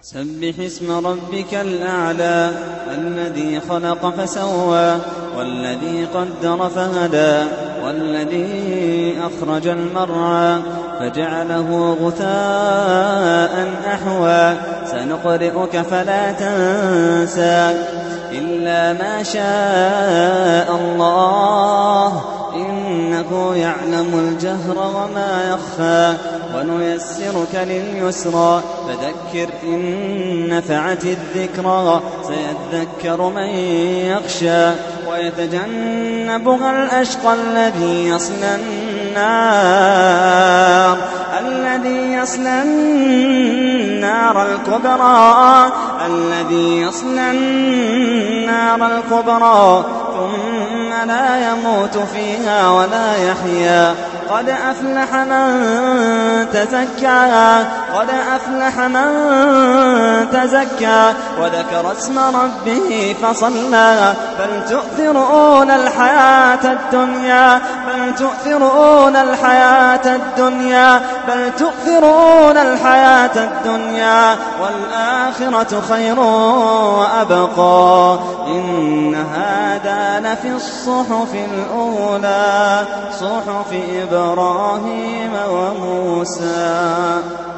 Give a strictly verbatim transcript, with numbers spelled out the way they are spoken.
سبح اسم ربك الأعلى الذي خلق فسوى والذي قدر فهدى والذي أخرج المرعى فجعله غثاء أحوى سنقرئك فلا تنسى إلا ما شاء الله إنه يعلم الجهر وما يخفى ونيسرك لليسرى فذكر إن نفعت الذكرى سيذكر من يخشى ويتجنبها الأشقى الذي يصلى النار الذي يصلى النار الكبرى الذي يصلى النار الكبرى ثم لا يموت فيها ولا يحيا قد أفلح من تزكى قد أفلح من تزكى وذكر اسم ربه فصلى بل تؤثرون الحياة الدنيا بل تؤثرون الحياة الدنيا بل تؤثرون الحياة الدنيا والآخرة خير وأبقى إن هذا لفي الصحف الأولى صحف إبراهيم وموسى.